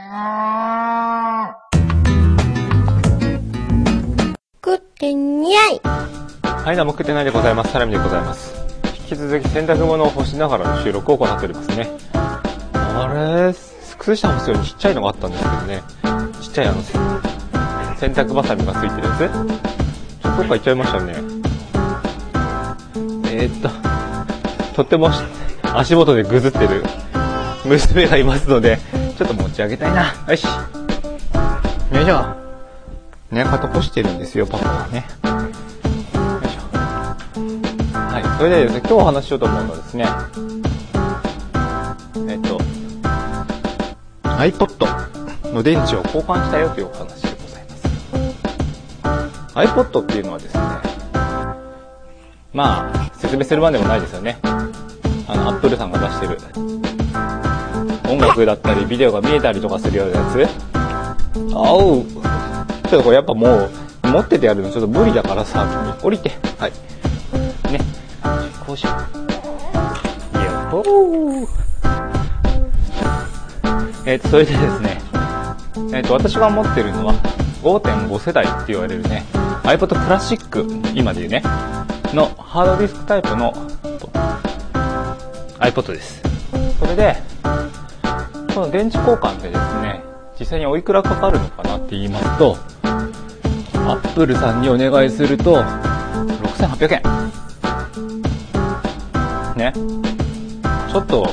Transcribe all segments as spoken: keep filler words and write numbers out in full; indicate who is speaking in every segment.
Speaker 1: 食ってにゃい。
Speaker 2: はい、どうも食ってないでございます。サラミでございます。引き続き洗濯物を干しながらの収録を行っておりますね。あれ、靴下干すようにちっちゃいのがあったんですけどね。ちっちゃいあの洗濯バサミがついてるやつ。ちょっとどっか行っちゃいましたね。えー、っと、とっても足元でぐずってる娘がいますので、ちょっと持ち上げたいな。よし。よいしょ。ね、肩干してるんですよ、パパはね。よいしょ。はい、それでですね、今日お話ししようと思うのはですね、えっと、iPod の電池を交換したよというお話でございます。iPod っていうのはですね、まあ、説明するまでもないですよね。あの、Apple さんが出してる、音楽だったり、ビデオが見えたりとかするようなやつ。あおう。ちょっとこれやっぱもう、持っててやるのちょっと無理だからさ、君、降りて。はい。ね。こうしよう。よっほー。えっと、それでですね、えっと、私が持ってるのは ごてんご 世代って言われるね、iPod クラシック、今で言うね、のハードディスクタイプの iPod です。それで、この電池交換でですね、実際においくらかかるのかなって言いますと、Apple さんにお願いするとろくせんはっぴゃくえんね。ちょっと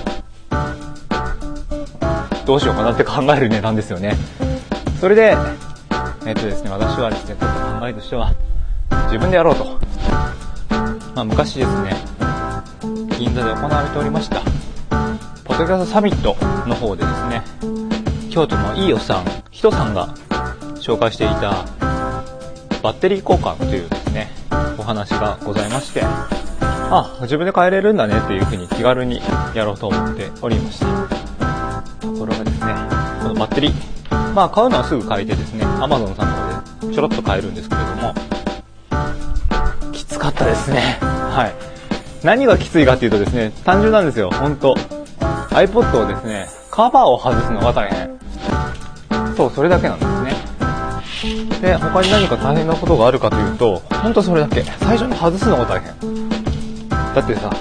Speaker 2: どうしようかなって考える値段ですよね。それでえっとですね、私はですね、ちょっと考えとしては自分でやろうと、まあ、昔ですね、銀座で行われておりましたポッドキャストサミットの方でですね、京都のいいおっさんひとさんが紹介していたバッテリー交換というですね、お話がございまして、あ、自分で変えれるんだねっていう風に気軽にやろうと思っておりました。ところがですね、このバッテリー、まあ買うのはすぐ買えてですね、Amazon さんの方でちょろっと買えるんですけれども、きつかったですね。はい。何がきついかっていうとですね、単純なんですよ、ほんと。iPod をですね、カバーを外すのが大変。そう、それだけなんですね。で、他に何か大変なことがあるかというと、ほんとそれだけ。最初に外すのが大変。だってさ、よ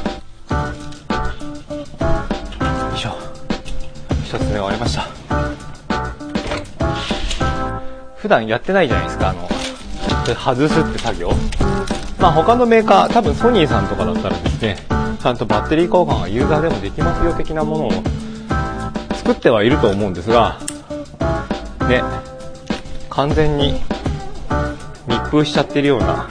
Speaker 2: いしょ。一つ目終わりました。普段やってないじゃないですか、あの、外すって作業。まあ他のメーカー、多分ソニーさんとかだったらですね、ちゃんとバッテリー交換はユーザーでもできますよ的なものを作ってはいると思うんですが、ね、完全に密封しちゃってるような、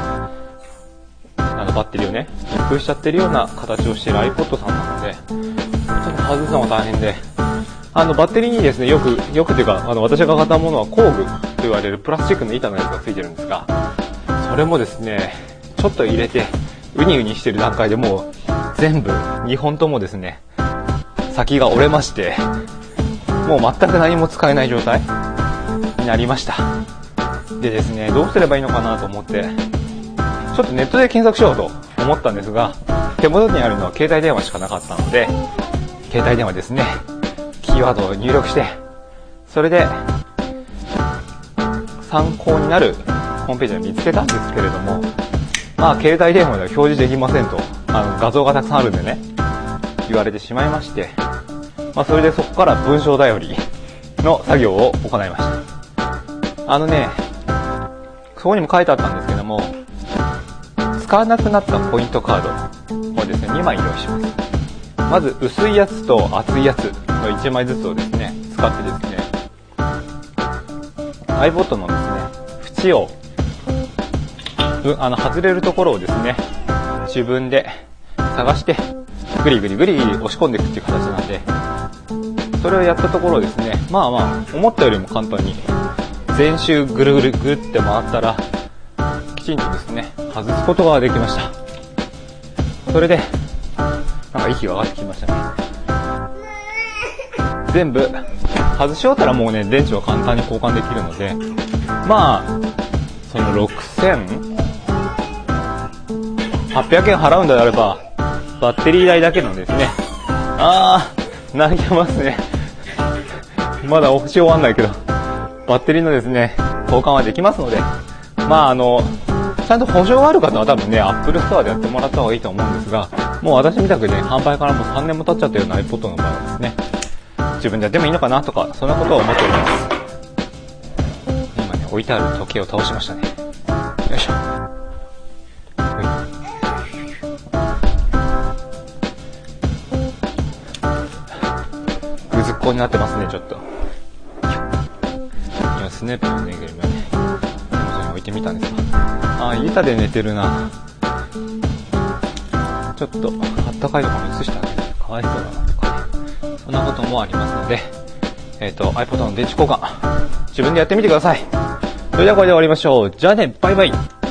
Speaker 2: あのバッテリーをね、密封しちゃってるような形をしている iPod さんなので、ちょっと外すのが大変で、あのバッテリーにですね、よく、よくというか、あの私が買ったものは工具と言われるプラスチックの板のやつがついてるんですが、それもですね、ちょっと入れて、ウニウニしてる段階でもう全部にほんともですね、先が折れまして、もう全く何も使えない状態になりました。でですね、どうすればいいのかなと思って、ちょっとネットで検索しようと思ったんですが、手元にあるのは携帯電話しかなかったので、携帯電話ですね、キーワードを入力して、それで参考になるホームページを見つけたんですけれども、まあ携帯電話では表示できませんと、あの画像がたくさんあるんでね、言われてしまいまして、まあそれでそこから文章頼りの作業を行いました。あのね、そこにも書いてあったんですけども、使わなくなったポイントカードをですね、にまい用意します。まず薄いやつと厚いやつのいちまいずつをですね、使ってですね、iPod のですね、縁を、あの外れるところをですね、自分で探してグリグリグリグリ押し込んでいくっていう形なんで、それをやったところですね、まあまあ思ったよりも簡単に全周ぐるぐるぐるって回ったらきちんとですね、外すことができました。それでなんか息が上がってきましたね。全部外し終わったらもうね、電池は簡単に交換できるので、まあそのろくせんはっぴゃくえん払うんであればバッテリー代だけのですね、あー泣いてますねまだ押し終わんないけど、バッテリーのですね、交換はできますので、まああの、ちゃんと保証がある方は多分ね、Apple Store でやってもらった方がいいと思うんですが、もう私みたくね、販売からもうさんねんも経っちゃったような iPod の場合はですね、自分でやってもいいのかなとか、そんなことを思っております。今ね、置いてある時計を倒しましたね。よいしょ。ぐずっこになってますね、ちょっと。今、スネープのぬいぐるみをね、手元に置いてみたんですが、あー、板で寝てるな。ちょっと、あったかいところに移してあげるとかわいそうだなとかね。そんなこともありますので、えっと、iPod の電池交換、自分でやってみてください。それではこれで終わりましょう。じゃあね、バイバイ。